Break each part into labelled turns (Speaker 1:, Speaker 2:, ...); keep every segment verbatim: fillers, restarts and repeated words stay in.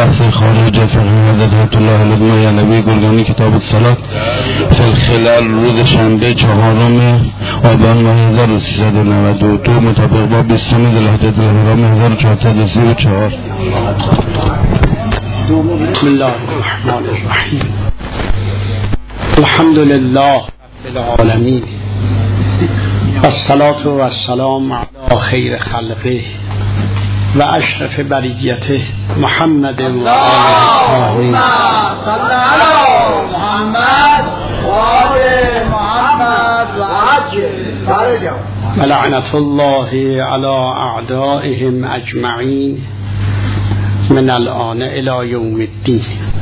Speaker 1: بحث خارج فقه حضرت الله علمه یا نبی گلگانی کتاب الصلاة فی الخلال روز شنبه چهارم آبان ماه هزار و سیصد و نود و دو مطابق با بیستم ذوالحجه الحرام هزار و چهارصد و سی و چهار.
Speaker 2: بسم الله الرحمن الرحیم. الحمد لله رب العالمین والصلاة والسلام علی خیر خلقه و اشرف بریته محمد و آله الطاهرین.
Speaker 3: صلی علی محمد و آل محمد و عجل
Speaker 2: و لعنت الله علی اعدائهم اجمعین من الآن الی یوم الدین.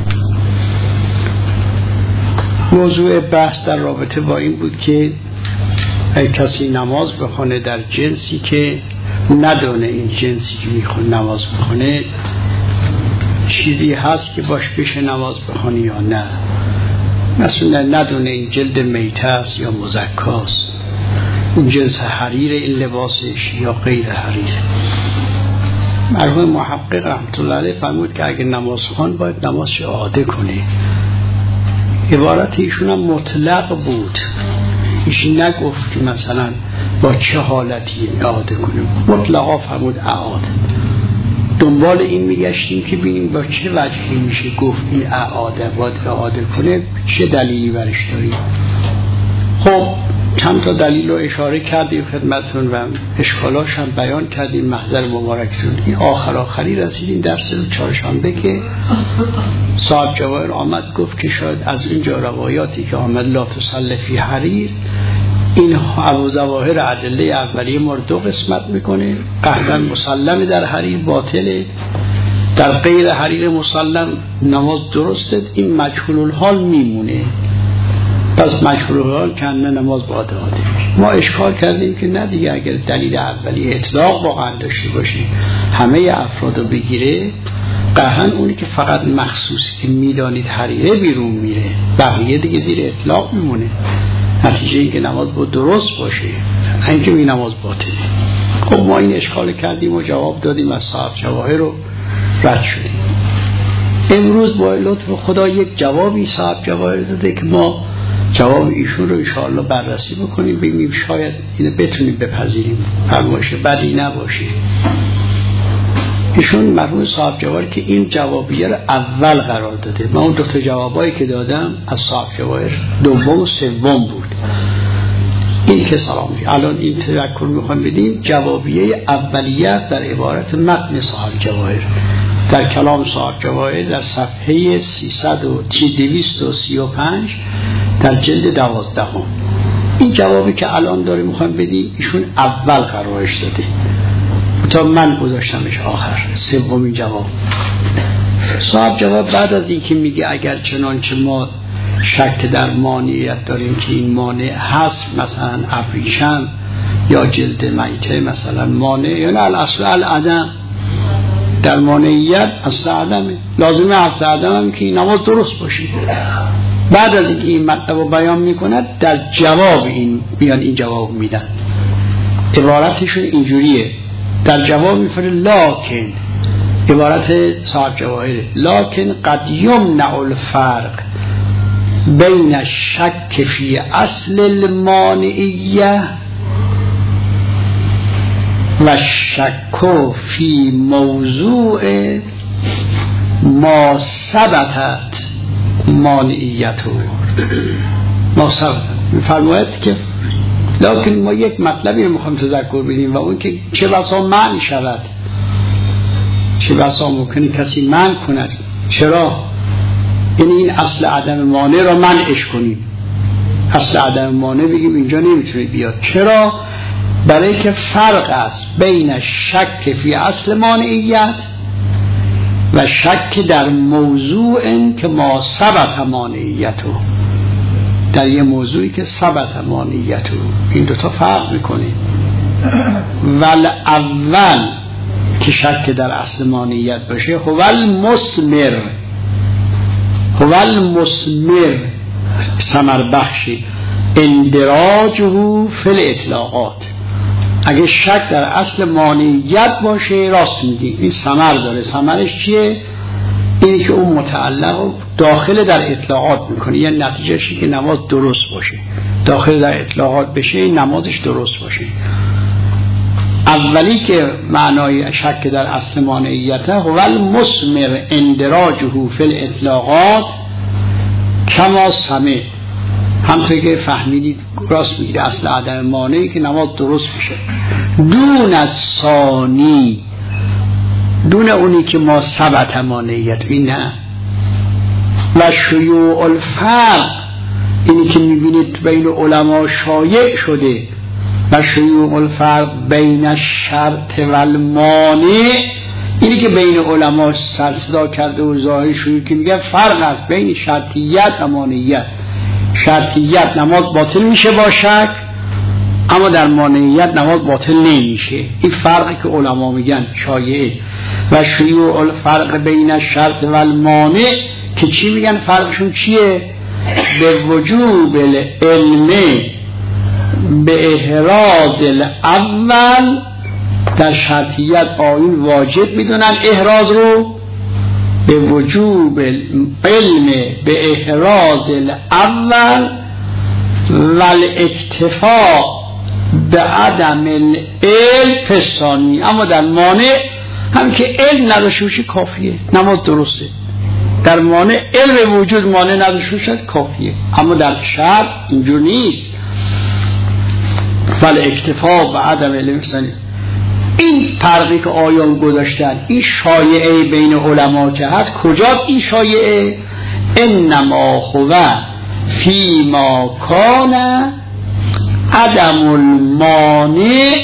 Speaker 2: موضوع بحث در رابطه با این بود که اگه کسی نماز بخونه در جنسی که ندونه این جنسی که میخونه نماز بخونه چیزی هست که باش بشه نماز بخونه یا نه، مثلا ندونه این جلد میته است یا مزکاست، این جنس حریر این لباسش یا غیر حریر. مرحوم محقق رحمت الله علیه فرمود که اگه نماز خوان باید نمازش اعاده کنه. عبارت ایشون هم مطلق بود، ایشون نگفت که مثلا با چه حالتی اعاده کنیم، مطلقا فرمود اعاده. دنبال این میگشتیم که ببینیم با چه وجهی میشه گفت این اعاده باید اعاده کنه، چه دلیلی برش داریم. خب چند تا دلیل رو اشاره کردیم خدمتون و اشکالاش هم بیان کردیم. محضر مبارکتون این آخر آخری رسیدیم درس چهارشنبه که صاحب جواهر آمد گفت که شاید از اینجا روایاتی که آمد لا تصلی فی حریر، این ابو ظواهر ادله اولیه ما رو دو قسمت میکنه. قطعا مسلم در حریر باطله، در غیر حریر مسلم نماز درسته، این مجهول الحال میمونه. پس مجهول الحال کنه نماز باید اعاده میشه. ما اشکال کردیم که نه دیگه، اگر دلیل اولیه اطلاق واقعا داشته باشه همه افراد رو بگیره، قطعا اونی که فقط مخصوصی که میدانید حریره بیرون میره، بقیه دیگه زیر اطلاق میمونه. نتیجه این که نماز باید درست باشه، اینکه می نماز باطله. خب ما این اشکال کردیم و جواب دادیم، از صاحب جواهر رو رد شدیم. امروز با لطف خدا یک جوابی صاحب جواهر داده که ما جواب ایشون رو انشاءالله بررسی بکنیم، ببینیم شاید اینو بتونیم بپذیریم، فرمایش بدی نباشه. ایشون مرحوم صاحب جواهر که این جوابیه رو اول قرار داده، من اون دو تا جوابایی که دادم از صاحب جواهر دوم و سوم بود. این که سلام علیکم الان این تذکر میخوام بدیم، جوابیه اولیه است در عبارت متن صاحب جواهر در کلام صاحب جواهر در صفحه سیصد و دویست و سی و پنج در جلد دوازدهم. این جوابی که الان داریم میخوام بدیم ایشون اول قرارش داده تا من گذاشتمش آخر، سومین جواب. صاحب جواب بعد از این که میگه اگر چنانچه ما شک در مانعیت داریم که این مانع هست، مثلا ابریشم یا جلد میته مثلا مانع، یعنی الاصل العدم، در مانعیت اصل عدمه، لازمه اصل عدم هم که این نماز درست باشه. بعد از اینکه این مطلب رو بیان میکند در جواب این بیان این جواب میدن. عبارتشون اینجوریه، در جواب میفره لکن، عبارت صاحب جواهره، لکن قد یمنع الفرق بین الشک فی اصل المانعیه و شک فی موضوع ما ثبتت مانعیته. ما ثبتت میفرماید که لکن ما یک مطلبی رو میخوایم تذکر بدیم و اون که چه بسا منع شود، چه بسا ممکنه کسی منع کند. چرا؟ یعنی این اصل عدم مانع را منعش کنیم، اصل عدم مانع بگیم اینجا نمیتونه بیاد. چرا؟ برای که فرق است بین شک فی اصل مانعیت و شک در موضوع که ما ثبت مانعیتو، در یه موضوعی که ثبت مانعیتو، این دوتا فرق میکنه. ول اول که شک در اصل مانعیت باشه، هو المثمر، هو المثمر ثمر بخشی اندراجه فی الاطلاقات. اگه شک در اصل مانعیت باشه راست میگی این ثمر داره. ثمرش چیه؟ اینی که اون متعلق داخل در اطلاعات میکنه، یعنی نتیجهشی که نماز درست باشه، داخل در اطلاعات بشه نمازش درست باشه. اولی که معنای شک در اصل مانعیته هو المثمر اندراجه فی الاطلاقات کما سمع، همطور که فهمیدید راست میگید اصل عدم مانعی که نماز درست میشه، دون از ثانی، دون اونی که ما ثبت مانعیت این نه. و شیوع الفرق، اینی که میبینید بین علما شایع شده، و شیوع الفرق بین الشرط و المانع، اینی که بین علما سرصدا کرده و ظاهر شده که میگه فرق است بین شرطیت و مانعیت. شرطیت نماز باطل میشه با شک، اما در مانعیت نماز باطل نمیشه. این فرقی که علما میگن شایعه. و شیوع الفرق بین الشرط و المانع که چی میگن فرقشون چیه؟ به وجوب العلم به احراز الاول، در شرطیت آیین واجب میدونن احراز رو، به وجوب علم به احراز الاول و الاکتفاء به عدم العلم فسانی. اما در مانع هم که علم نداشته باشه کافیه، نماز درسته. در مانع علم وجود مانع نداشته باشه کافیه، اما در شرط اینجور نیست. ولی اکتفا به عدم علم فسانی. این فرقی که آیان گذاشتن، این شایعه بین علما که هست، کجاست این شایعه؟ انما هو فی ما کان عدم المانع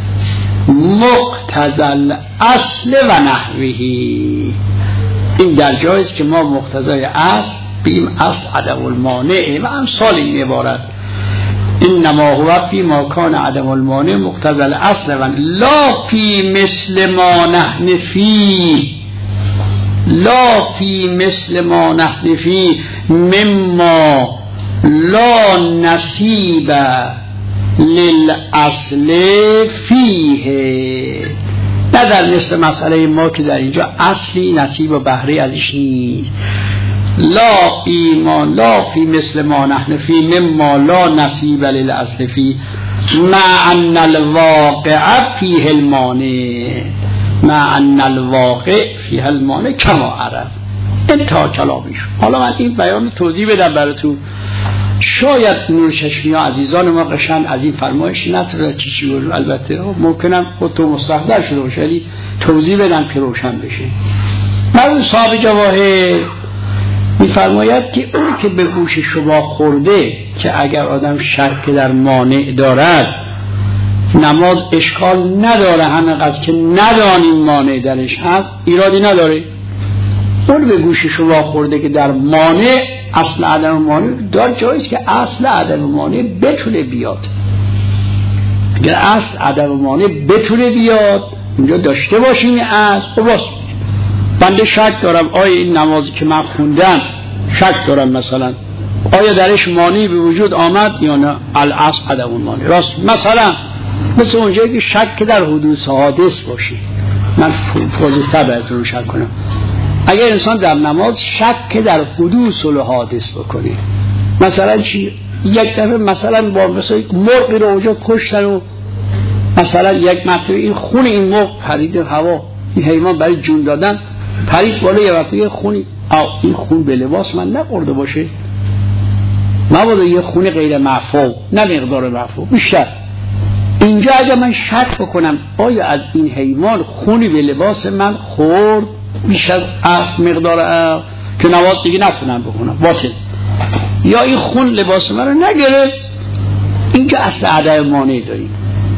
Speaker 2: مقتضی الاصل و نحوهی. این در جایی است که ما مقتضای اصل بیم اصل عدم المانع و امثال این عبارت. انما هو فی ما کان عدم المانع مقتضی الاصل و لا فی مثل ما نحن فی، لا فی مثل ما نحن فی مما لا نصیب للاصل فیه. نه در مثل مسئله ما که در اینجا اصلی نصیب و بهره ازش نیست. لا فی ما لا فی مثل ما نحن فی مما لا نصیب للاصل فی مع ان الواقع فیه المانع، مع ان الواقع فیه المانع کما عرف. انتها کلامیش. حالا من این بیان توضیح بدم براتون. شاید نور چشمی ها عزیزان ما قشنگ از این فرمایش نتونه چی چی بگو، البته ممکنم خودتو مستحضر شده باشه، ولی توضیح بدم که روشن بشه. مرحوم صاحب جواهر می‌فرماید که اون که به گوش شما خورده که اگر آدم شک در مانع دارد نماز اشکال نداره، همینقدر که ندانیم مانع درش هست ایرادی نداره. اون به گوش شما خورده که در مانع اصل عدم مانع دار، جاییست که اصل عدم مانع بتونه بیاد. اگر اصل عدم مانع بتونه بیاد اونجا داشته باشیم اصل خلاص. بنده شک دارم آیا این نمازی که من خوندم، شک دارم مثلا آیا درش مانعی به وجود آمد یا نه، الاصل عدم مانع. راست مثلا مثل اونجایی که شک در حدوث حادث باشه، من فوزیستر براتون شک کنم. اگر انسان در نماز شک در حدوث الحادث بکنه، مثلا چی؟ یک دفعه مثلا با مثلا مرغی رو اونجا کشتن و مثلا یک مرتبه این خون این مرغ پرید هوا، این حیوان برای جون دادن پرید بالا، یه وقتی یه خونی آه این خون به لباس من نخورده باشه، مبادا یه خون غیر معفو، نه مقدار معفو بیشتر. اینجا اگر من شک بکنم آیا از این حیوان خونی به لباس من خورد بیش از اف مقدار اف که نماز دیگه نتونم بخونم باطل، یا این خون لباس من رو نگره، اینجا اصل عدم مانع داریم.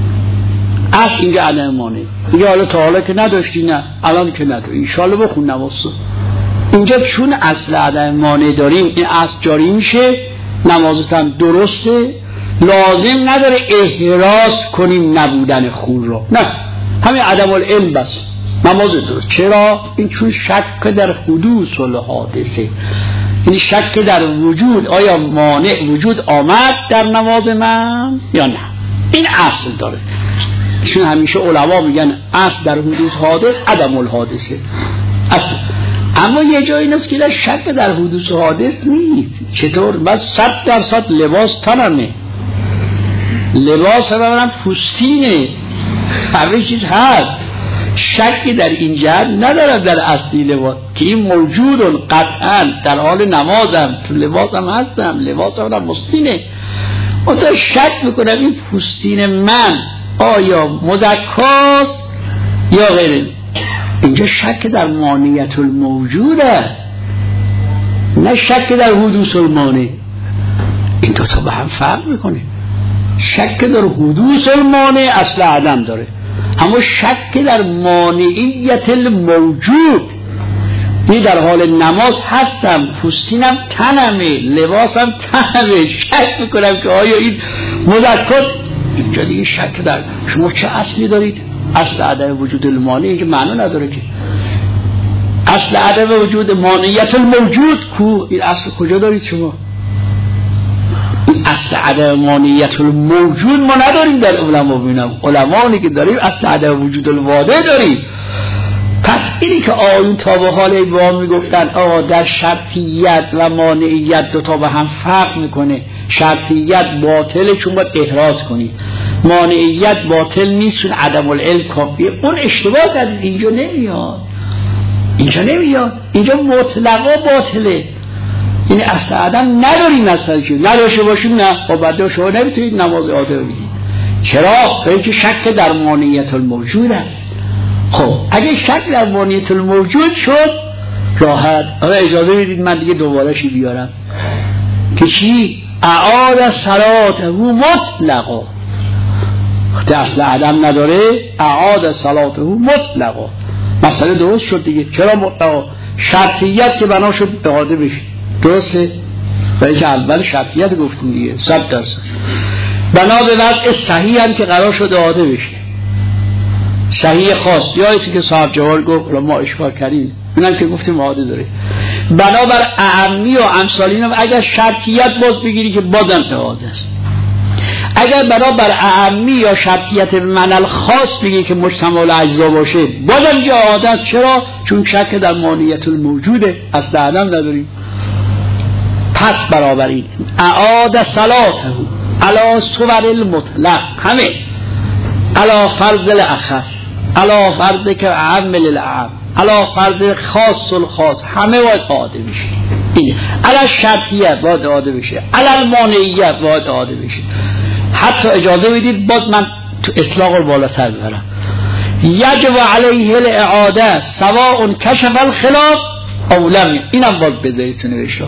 Speaker 2: اصل اینجا عدم مانع دیگه. حالا تا حالا که نداشتی، نه الان که نداری، انشالله بخون نمازو. اینجا چون اصل عدم مانع داریم این اصل جاری میشه، نمازت هم درسته، لازم نداره احراز کنیم نبودن خون رو، نه همین عدم العلم بس نماز درست. چرا؟ این چون شک در حدوث الحادثه، این شک در وجود، آیا مانع وجود آمد در نماز من یا نه، این اصل داره. چون همیشه علما میگن اصل در حدوث حادث عدم الحادثه، اصل اما یه جایی اینست که در شک در حدوث و حادث نیست. چطور؟ بس صد درصد لباس تنمه، لباس هم پوستینه، همه چیز هست، شکی در این جهت ندارم در اصلی لباس که این موجود قطعا در حال نمازم تو لباسم هستم، لباسم هم پوستینه. منتها شک میکنم این پوستین من آیا مزکاست یا غیره. اینجا شک در مانعیت الموجود است، نه شک در حدوث المانع. این دو تا به هم فرق میکنه. شک در حدوث المانع اصل عدم داره، اما شک در مانعیت الموجود، این در حال نماز هستم، پوستینم تنمه، لباسم تنمه، شک میکنم که آیا این مذکر. اینجا دیگه شک در شما چه اصلی دارید؟ اصل عدم وجود المانع اینجا معنا نداره که. اصل عدم وجود مانعیت الموجود کو؟ این اصل کجا دارید شما؟ این اصل عدم مانعیت الموجود ما نداریم در علما. ببینم علمانی که داریم اصل عدم وجود الواقع داریم. پس اینی که آیون تا به حال با میگفتن آقا در شرطیت و مانعیت دو تا به هم فرق میکنه، شرطیت باطله چون باید احراز کنی، مانعیت باطل نیست چون عدم العلم کافیه. اون اشتباه کردید، اینجا نمیاد، اینجا نمیاد، اینجا مطلقا باطله. این اصل عدم نداریم، اصلا چی نداشته باشیم نه و بعد شما نمیتونید نماز عاده بگید. چرا؟ به اینکه شک در مانعیت الموجود است. خب اگه شک در مانعیت الموجود شد راحت. آره اجازه بدید من دیگه دوباره شی بیارم که چی؟ اعاد صلاته مطلقا. وقتی اصل عدم نداره اعاد صلاته مطلقا. مسئله درست شد دیگه. چرا مطلقا؟ شرطیت که بنا شد اعاده بشه، درسته؟ برای که اول شرطیت گفتیم دیگه صد درصد بنا به وضع صحیح هم که قرار شد اعاده بشه، صحیح خاص. یادتی که صاحب جوار گفت ما اشکال کردیم اینم که گفتیم اعاده داره. بنابر اعمی و امثالین هم اگر شرطیت باز بگیری که بازم اعاده است. اگر بنابر اعمی یا شرطیت منل خاص بگیری که مجتمع اجزا باشه بازم جا اعاده است. چرا؟ چون شک در مانعیت الموجوده، اصل عدم نداریم. پس برابر این اعاد صلاته علی صور المطلق، همه علی فرض الاخص، علی فرض که اعم للاعم، علی فرض خاص الخاص، همه باید اعاده بشه. این علی شرطیت باید اعاده بشه، علی المانعیت باید اعاده بشه. حتی اجازه بدید باز من تو اطلاق رو بالاتر ببرم. یجب علیه الاعاده سواء کشف الخلاف او لم. اینم باز بذارید تو نوشتار.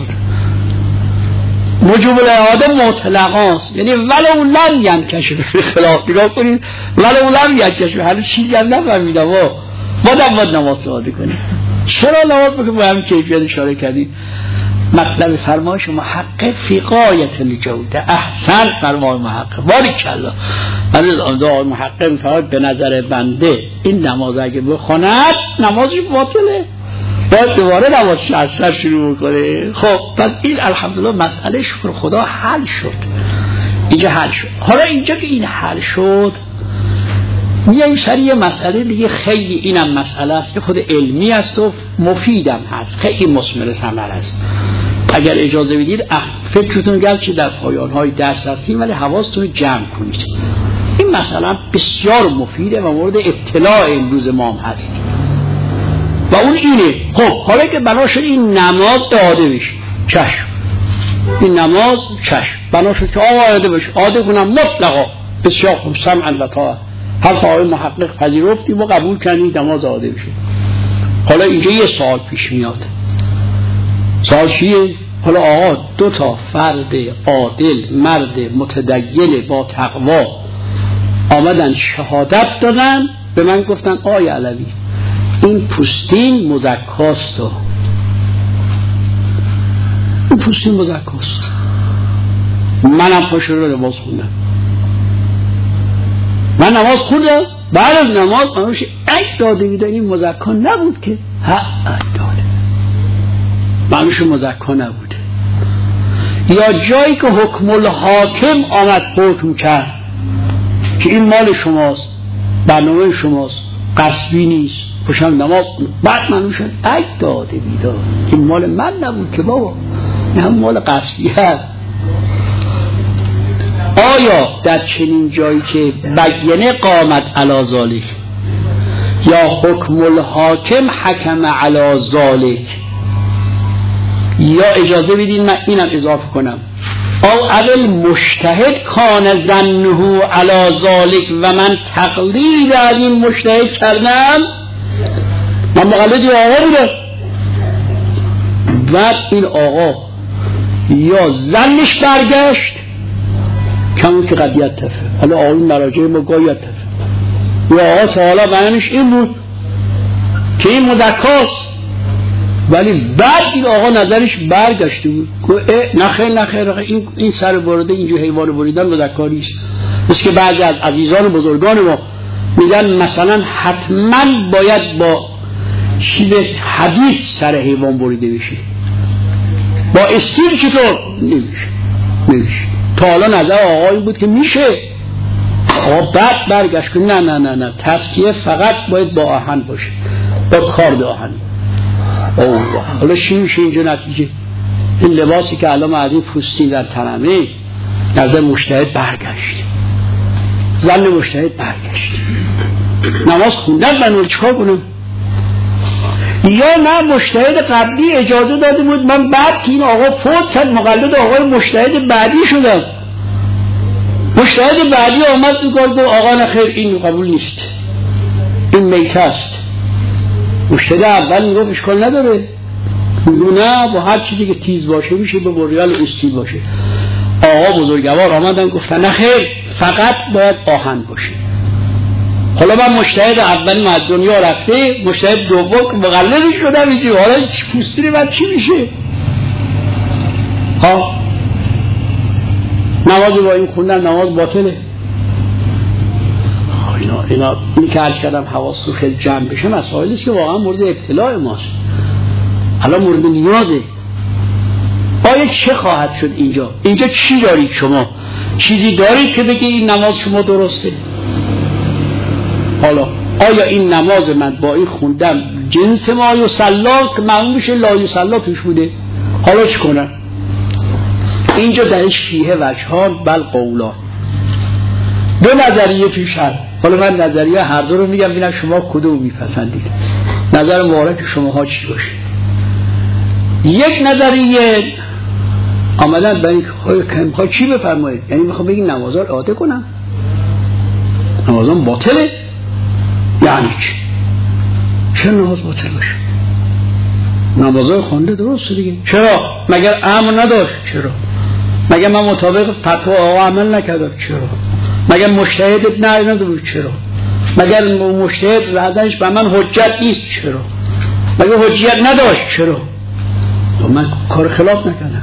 Speaker 2: وجوب الاعاده مطلقاست، یعنی ولو لم ینکشف خلاف. نگاه کنید ولو لم ینکشف، هر چیزی هم نفهمیدم و بادم باید نماز اعاده کنید. چرا نماز بکنید؟ با هم کیفیت اشاره کردید. مطلب فرمایش محقق فی غایت الجوده، احسن فرمای محقق، باریکالله. عزیز آمده محقق میفرماید به نظر بنده این نماز اگه بخواند نمازش باطله، باید دوباره نمازش از سر شروع کنه. خب پس این الحمدلله مسئله شکر خدا حل شد، اینجا حل شد. حالا اینجا که این حل شد میاییم سر یه مسئله دیگه. خیلی اینم مسئله است که خود علمی است و مفیدم هست، خیلی مثمر ثمر است. اگر اجازه بدید فکرتون گرچه در پایان‌های درس هستیم ولی حواستون رو جمع کنید. این مسئله بسیار مفیده و مورد اطلاع امروز ما هم هست و اون اینه. خب حالا که بنا شد این نماز اعاده بشه، چشم، این نماز چشم بنا شد که آقا اعاده بشه، اعاده کنم مطلقا، بسیار خوب، سمعا و طاعة. هر آقای محقق پذیرفتیم و قبول کردیم نماز اعاده بشه. حالا اینجا یه سوال پیش میاد. سوال چیه؟ حالا آقا دو تا فرد عادل، مرد متدین با تقوا آمدن شهادت دادن، به من گفتن آی علوی این پوستین مزکاست، این پوستین مزکاست. منم پاش رو نماز خوندم، من نماز خوندم، بعد از نماز منوش اک داده میدن این مزکا نبود که ها اک داده منوش مزکا نبوده. یا جایی که حکم الحاکم آمد حکم کرد که این مال شماست، برنامه شماست، قصبی نیست، پشم نماز کنم. بعد من شد ای داده بیداد، این مال من نبود که بابا، این هم مال قصبی هست. آیا در چنین جایی که بیانه قامت علی ذالک یا حکم الحاکم حکم علی ذالک، یا اجازه بدین من اینم اضافه کنم، او اول مجتهد کان ظنه علی ذالک و من تقلید از این مجتهد کردم، من مقلد آقا بودم، بعد این آقا یا زنش برگشت کمون که قضیت تفه، حالا آقای مراجع ما گاید تفه، یا آقا سوالا بیانش این بود که این مذکاست، ولی بعد این آقا نظرش برگشته بود که نخیر نخیر این, این سر برده اینجا حیوان بریدن مذکاریست. مثل که بعضی از عزیزان بزرگان ما میگن مثلا حتما باید با چیز حدیث سر حیوان بریده بشه، با استیل چطور؟ نمیشه نمیشه. تا حالا نظر آقایی بود که میشه، آقا بعد برگشت که نه نه نه نه تسکیه فقط باید با آهن باشه، با کارد آهن. اوه حالا چی میشه اینجا نتیجه؟ این لباسی که الان معدی پوستی در تنمه نظر مجتهد برگشت، زن مجتهد برگشت، نماز خوندن من رو چکار کنم؟ یا نه مجتهد قبلی اجازه داده بود، من بعد که این آقا فوت کرد مقلد آقای مجتهد بعدی شدم، مجتهد بعدی آمد تو گفت آقا نخیر این قبول نیست، این میت است. مجتهد اول میگفت اشکال نداره، میگو نه با هر چیزی که تیز باشه میشه، به بریال استیل باشه. آقا بزرگوار آمدن گفتن نخیر فقط باید آهن باشه. حالا من مجتهد اول از دنیا رفته، مجتهد دوم مقلدی شدم اینجا، حالا پوستیری من چی میشه؟ ها نماز با این خوندن نماز باطله. اینا اینا این که عرض کردم حواس رو خیلی جمع بشه مسائلی است که واقعا مورد ابتلاع ماست، حالا مورد نیازه. آیا چه خواهد شد اینجا؟ اینجا چی دارید شما؟ چیزی دارید که بگی این نماز شما درسته؟ حالا آیا این نماز من با این خوندم جنس ما یصلی که معلوم بشه لا یصلی توش بوده؟ حالا چی کنم؟ اینجا در شیعه وجهان بل قولا، دو نظریه توش هست. حالا من نظریه هر دو رو میگم ببینم شما کدوم میپسندید، نظر مبارک شما ها چی باشه. یک نظریه آمدن برای اینکه میخواد چی بفرمایید، یعنی میخواد بگید نمازها رو اعاده کنم، نمازان باطله. یعنی چی؟ چه نماز باطل باشه؟ نمازهای خونده درسته دیگه. چرا؟ مگر امر نداشت؟ چرا؟ مگر من مطابق فتوا آقا عمل نکردم؟ چرا؟ مگر مجتهدت نه نداره؟ چرا؟ مگر مجتهد رهدنش به من حجت نیست؟ چرا؟ مگر حجیت نداشت؟ چرا؟ من کار خلاف نکردم،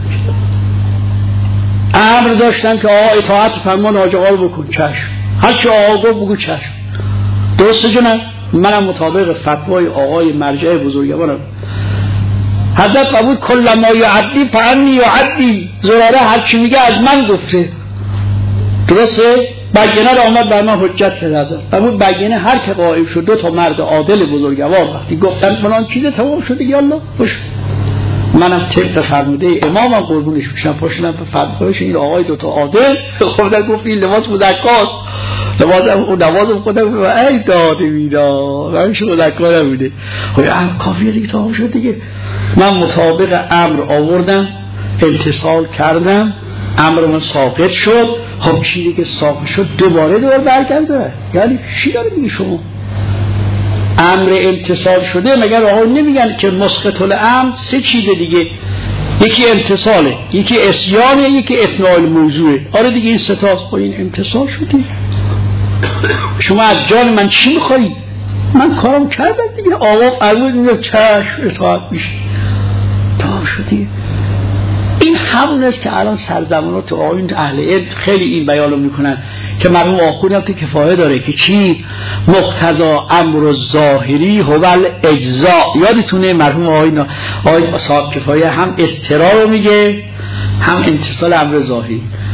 Speaker 2: امر داشتم که آقا اطاعت فرمان حاج آقا رو بکن، چشم، هر چه آقا گفت بگو چشم، درسته جنم؟ منم مطابق فتوای آقای مرجع بزرگوارم حضرت قبول کل ما یعدی فعنی یعدی، زراره هر چی میگه از من گفته، درسته؟ بگینه رو آمد بر من حجت کرد حضرت قبول. بگینه هر که قائم شد، دو تا مرد عادل بزرگوار وقتی گفتن فلان چیز تمام شده یا الله خوش، منم طبق فرموده امامم قربونش میشم پاشنم به فتوایش این آقای دو تا عادل خودم گفت این لباس مذکاست، لباسم اون نمازم خودم ای داده میدا همش مذکر نبوده. خب ام کافیه دیگه تمام شد دیگه. من مطابق امر آوردم، امتثال کردم، امر من ساقط شد. خب چیزی که ساقط شد دوباره دوباره برگرده، یعنی چی داره میگی شما؟ امر امتصال شده، مگر آقا نمیگن که مسقط الامر سه چیزه دیگه، یکی امتصاله، یکی عصیانه، یکی افناء الموضوعه. آره دیگه این سه تاست. با این امتصال شدی شما از جان من چی میخوایی؟ من کارم کردم دیگه، آقا فرمود میگه چشم اطاعت میشه، تمام شدی. این همون است که الان سرزمانات آیین اهل علم خیلی این بیانو میکنن که مرحوم آخوندی هم تو کفایه داره که چی مقتضا امر الظاهری هو الاجزاء. یادتونه مرحوم آیین آیین صاحب کفایه هم استرا رو میگه هم امتصال امر ظاهری.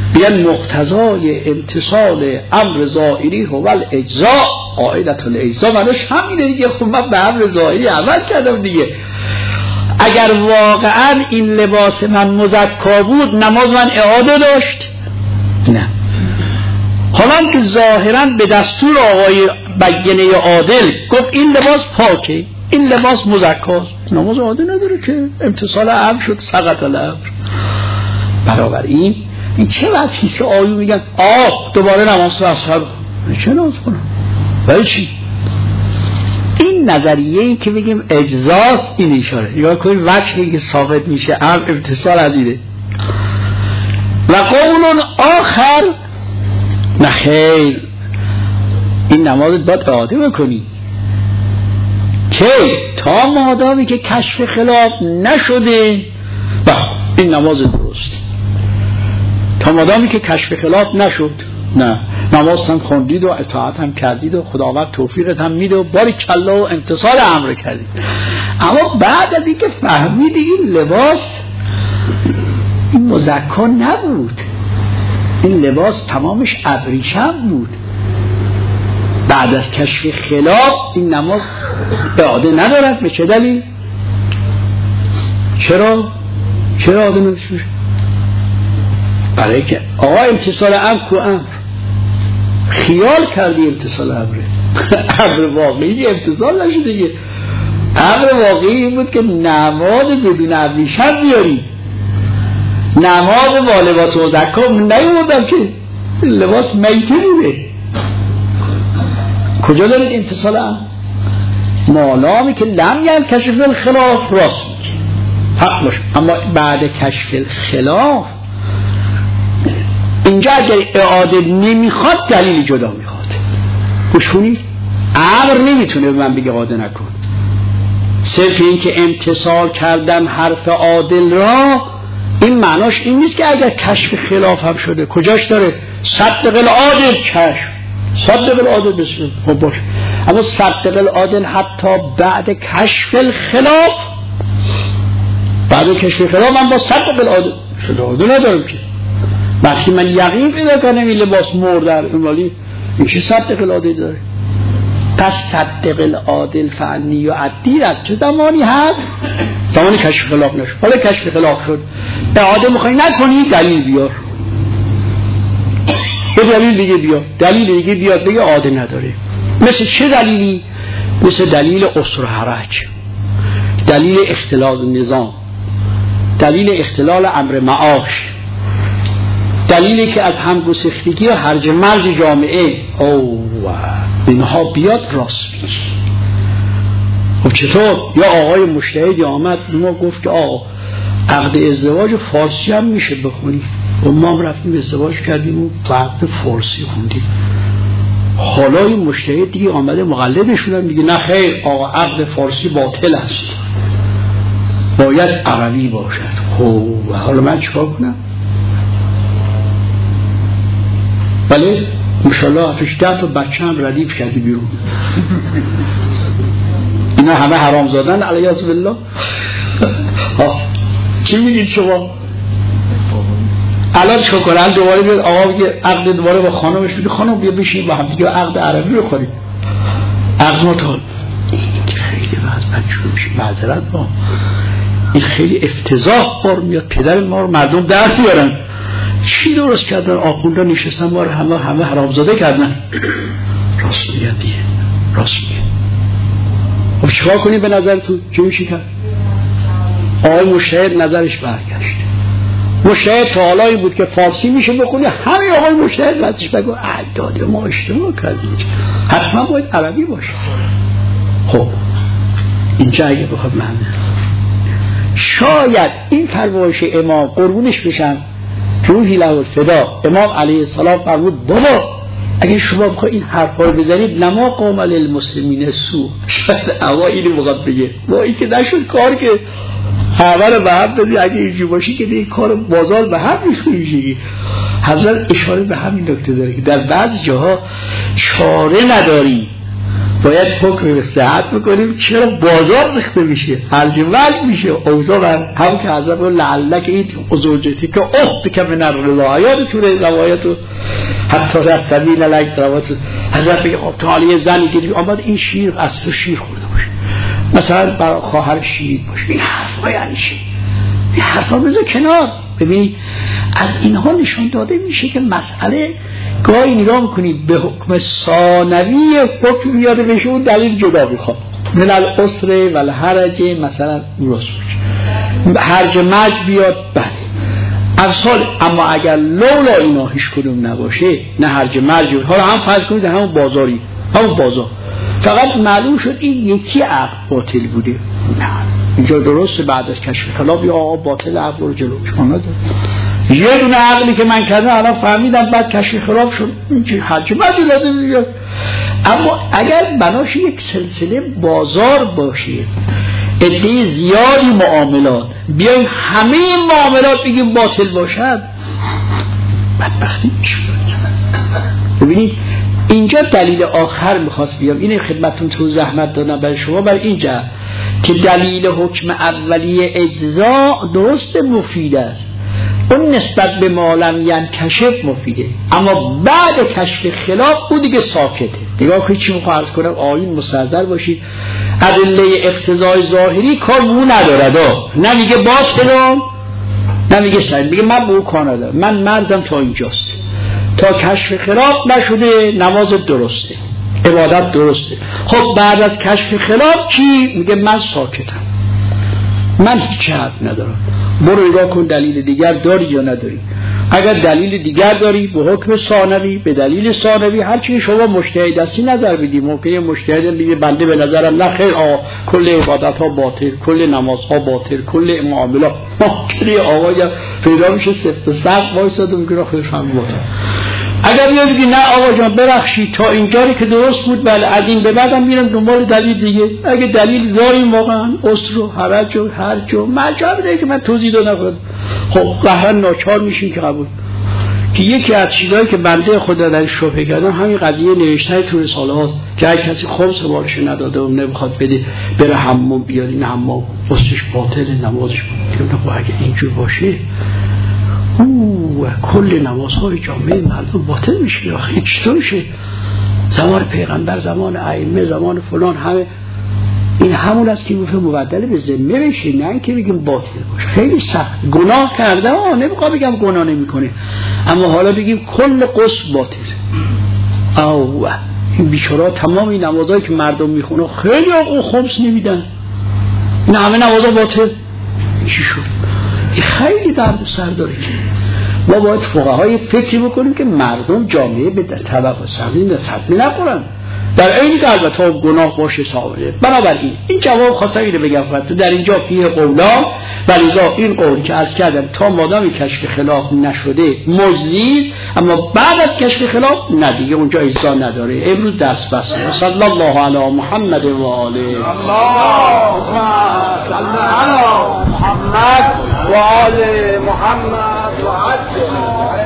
Speaker 2: بیان مقتضای امتصال امر ظاهری هو الاجزاء، قاعدت الاجزاء منش همینه دیگه. خب من به امر ظاهری عمل کردم دیگه. اگر واقعا این لباس من مزکا بود نماز من اعاده داشت؟ نه. حالا که ظاهرا به دستور آقای بگینه عادل گفت این لباس پاکه، این لباس مزکاست، نماز اعاده نداره که، امتصال امر شد، سقط الامر. برابر این این چه وضعی که آیون میگن آه دوباره نماز رو اصحاب چه نماز کنم؟ ولی چی؟ این نظریه‌ای که بگیم اجزاست این اشاره یا کوئی وجهی که ثابت میشه امر امتصال از اینه. و قول آخر نخیر، این نمازت باید اعاده بکنی که تا مادامی که کشف خلاف نشده با این نماز درست، تا مادامی که کشف خلاف نشد نه، نماز هم خوندید و اطاعت هم کردید و خداوند توفیقت هم میده و باری کلا و امتصال امر کردید. اما بعد از اینکه فهمیدی این لباس این مزکا نبود، این لباس تمامش ابریشم بود، بعد از کشف خلاف این نماز اعاده ندارد. به چه دلیل؟ چرا؟ چرا اعاده نداشت؟ برای که آقا امتصال امر کو امر خیال کردی امتصال امره امر واقعی امتصال نشد دیگه. امر واقعی این بود که نماز بدون ابریشم بیاری، نماز با لباس مزکا نیومدم که لباس میته بوده. کجا دارید امتصال امر؟ مالامی که لم یل کشف الخلاف راست میگه حق باشه، اما بعد کشف الخلاف اینجا اگر اعاده نمیخواد دلیل جدا میخواد. گوش کنید، امر نمیتونه به من بگه اعاده نکن. صرف این که امتصال کردم حرف عادل را، این معناش این نیست که اگر کشف خلاف هم شده کجاش داره صدق العادل کشف، صدق العادل بسید خب باش، اما صدق العادل حتی بعد کشف الخلاف، بعد کشف خلاف من با صدق العادل شده عادل ندارم که. وقتی من یقین پیدا کنم این لباس مردر ولی این چه صدق العادل داره؟ پس صدق العادل فعنی و عدی از چه زمانی هست؟ زمانی کشف خلاف نشد. حالا کشف خلاف شد اعاده میخوایی نکنی، دلیل بیار، یه دلیل دیگه بیار، دلیل دیگه بیار بگه اعاده نداره. مثل چه دلیلی؟ مثل دلیل عسر و حرج، دلیل اختلال نظام، دلیل اختلال امر معاش، دلیلی که از همگسختگی و هرج مرج جامعه اوه اینها بیاد راست میگه. خب چطور؟ یا آقای مجتهدی آمد ما گفت که آقا عقد ازدواج فارسی هم میشه بخونی و ما هم رفتیم ازدواج کردیم و عقد فارسی خوندیم. حالا این مجتهد دیگه آمده مقلدشون میگه نه خیر آقا عقد فارسی باطل است، باید عربی باشد. خب حالا من چیکار کنم؟ بله ماشاءالله هفتش ده تا بچه هم ردیف کردی بیرون. اینا همه حرام زادن علیه بالله. چی میگید شما؟ الان چه کنن؟ دوباره بیاد آقا بگه عقد دوباره با خانمش بگه خانم بیا بشین با هم دیگه عقد عربی رو خوریم، عقد مطال. این که خیلی باز بچه رو میشه معذرت با این خیلی افتضاح بار میاد، پدر ما رو مردم در بیارن. چی درست کردن؟ آخونده نشستن ما رو همه همه حرامزاده کردن. راست میگن دیگه، راست میگن. خب چیکار کنیم به نظرتون؟ چه میشه کرد؟ آقای مجتهد نظرش برگشت. مجتهد تا حالایی بود که فارسی میشه بخونی، همه آقای مجتهد وقتش بگو اعداد ما اشتباه کردیم، حتما باید عربی باشه. خب اینجا اگه بخواد معنی شاید این فرمایش امام قربونش بشن روحی له الفدا، امام علیه السلام فرمود بابا اگه شما بخواه این حرفا رو بزنید نما قوم للمسلمین سو، شاید اوا اینو بخواد بگه با این که نشد کار که همه رو به هم بدی، اگه اینجوری باشی که این کار بازار به هم میشه. حضرت اشاره به همین نکته داره که در بعض جاها چاره نداری باید حکم به صحت بکنیم. چرا بازار ریخته میشه، هرج مرج میشه اوضاع هم که حضرت لعلک این زوجتی که اخت که من الرضا یادتونه روایت و حتی از سبیل لک روایت حضرت بگه خب تالیه زنی که آمد این شیر از تو شیر خورده باشه، مثلا برای خواهر شیر باشه، این حرفا یعنی چی؟ این حرفا بذار کنار. ببینید از اینها نشون داده میشه که مسئله گاهی نگاه میکنید به حکم ثانوی حکم میاده بشه اون دلیل جدا میخواد من الاسره و الحرج مثلا درست باشه، هرج مرج بیاد بله افصال. اما اگر لولا اینا هیچ کدوم نباشه نه هرج مرج، حالا هم فرض کنید همون بازاری همون بازار فقط معلوم شد این یکی عقل باطل بوده، نه اینجا درسته بعد از کشف خلاف یا آقا باطل عقل رو جلوش آمده. یه دونه عقلی که من کردم الان فهمیدم بعد کشف خلاف شد این حج مدی لازم بیاد. اما اگر بناش یک سلسله بازار باشه عده زیادی معاملات بیایم همه معاملات بگیم باطل باشد بدبختی میشه. ببینید اینجا دلیل آخر میخواست بیام اینه خدمتون تو زحمت دادم برای شما برای اینجا که دلیل حکم اولیه اجزا درست مفید است، اون نسبت به مالم یعنی کشف مفیده، اما بعد کشف خلاف او دیگه ساکته. نگاه کنید چی میخوام عرض کنم، آیین مستحضر باشید ادله اقتضای ظاهری کار مو ندارد، نمیگه باطلم نمیگه صحیح، میگه من به او کار ندارم، من مردم تا اینجاست تا کشف خلاف نشده نماز درسته عبادت درسته. خب بعد از کشف خلاف چی؟ میگه من ساکتم، من هیچ حرف ندارم. برو نگاه کن دلیل دیگر داری یا نداری. اگر دلیل دیگر داری به حکم ثانوی به دلیل ثانوی هرچی شما مجتهد هستی نظر بدی. ممکنه مجتهد میگه بنده به نظرم نه خیر آقا کل عبادت ها باطل، کل نماز ها باطل، کل معاملات ممکنه آقا پیدا میشه سفت و سخت وایساد و میگه خیر فهم باطل. اگر میاد بگی نه آقا جان ببخشید تا اینجایی که درست بود بله از این به بعدم میرم دنبال دلیل دیگه. اگه دلیل داریم واقعا اسر و حرج و هرج و مرجع بده که من توضیح دادم خب قهرا ناچار میشیم که قبول. که یکی از چیزایی که بنده خدا در شبهه کردن همین قضیه نوشته تو رساله هاست که هر کسی خمس مالش نداده و نمیخواد بده بره حمام بیاد این حمام اسرش باطل نمازش باطل. خب اگه اینجور باشه اوه کل نمازهای جامعه مردم باطل میشه. آخه چطور میشه؟ زمان پیغمبر، زمان ائمه، زمان فلان همه این همون است که میگه مبدل به ذمه بشه، نه اینکه بگیم باطل باشه. خیلی سخت گناه کرده ها، نمیخوام بگم گناه نمیکنه اما حالا بگیم کل قصد باطل. اوه این بیچاره‌ها تمام این نمازهایی که مردم میخونه خیلی آقا خمس نمیدن، این همه نمازها باطل. چی شد؟ خیلی درد سر داره. ما باید فقهای فکری بکنیم که مردم جامعه به طبق و سبیل نصدمی نکنن در اینی که البته گناه باشه سابقه. بنابراین این جواب خواستم اینو بگم تو در اینجا فیه قولان و لذا این قول که عرض کردم تا مادامی کشف خلاف نشده مجزی، اما بعد از کشف خلاف نه دیگه اونجا اجزا نداره. امروز دست بسته. صلی الله علی محمد و آله.
Speaker 3: اللهم صل علی محمد و آل محمد و عجل